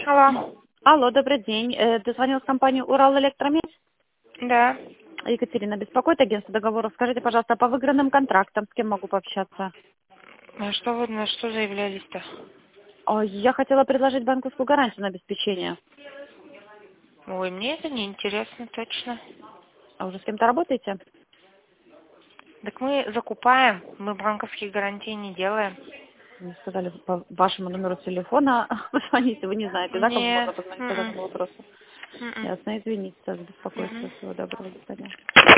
Алло. Алло, добрый день. Дозвонилась компания «Урал Электромет». Да. Екатерина беспокоит агентство договоров. Скажите, пожалуйста, по выигранным контрактам с кем могу пообщаться? А что вы на что заявлялись-то? Я хотела предложить банковскую гарантию на обеспечение. Ой, мне это не интересно точно. А уже с кем-то работаете? Так мы закупаем, мы банковские гарантии не делаем. Мне сказали, по вашему номеру телефона позвоните, вы не знаете, да, кому Нет. можно позвонить по данному вопросу? М-м. Ясно, извините за Мгм. беспокойство. Всего доброго, до свидания.